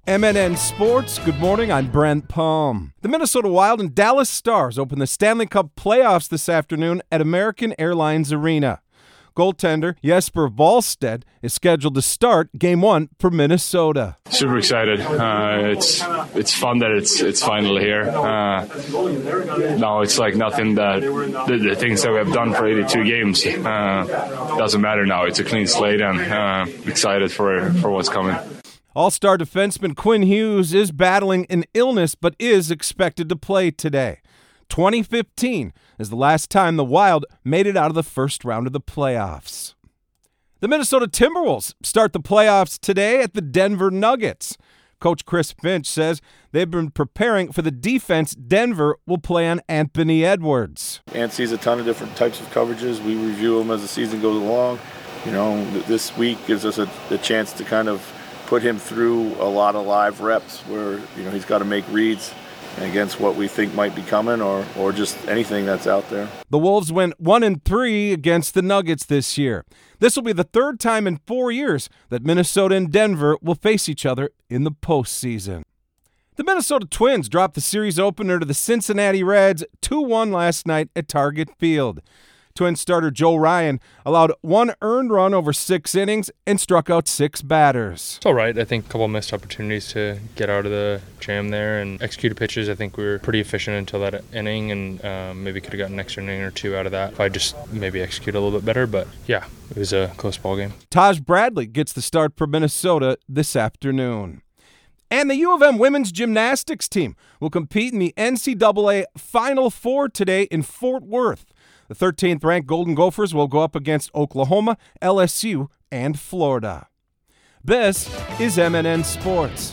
MNN Sports, good morning, I'm Brent Palm. The Minnesota Wild and Dallas Stars open the Stanley Cup playoffs this afternoon at American Airlines Arena. Goaltender Jesper Wallstedt is scheduled to start Game 1 for Minnesota. Super excited. It's fun that it's finally here. Now it's like nothing that the things that we have done for 82 games doesn't matter now. It's a clean slate, and excited for what's coming. All-star defenseman Quinn Hughes is battling an illness but is expected to play today. 2015 is the last time the Wild made it out of the first round of the playoffs. The Minnesota Timberwolves start the playoffs today at the Denver Nuggets. Coach Chris Finch says they've been preparing for the defense Denver will play on Anthony Edwards. Ant sees a ton of different types of coverages. We review them as the season goes along. This week gives us a chance to kind of put him through a lot of live reps where he's got to make reads against what we think might be coming or just anything that's out there. The Wolves went 1-3 against the Nuggets this year. This will be the third time in 4 years that Minnesota and Denver will face each other in the postseason. The Minnesota Twins dropped the series opener to the Cincinnati Reds 2-1 last night at Target Field. Twins starter Joe Ryan allowed one earned run over 6 innings and struck out 6 batters. It's all right. I think a couple of missed opportunities to get out of the jam there and executed pitches. I think we were pretty efficient until that inning, and maybe could have gotten an extra inning or 2 out of that if I just maybe execute a little bit better. But yeah, it was a close ball game. Taj Bradley gets the start for Minnesota this afternoon. And the U of M women's gymnastics team will compete in the NCAA Final Four today in Fort Worth. The 13th-ranked Golden Gophers will go up against Oklahoma, LSU, and Florida. This is MNN Sports.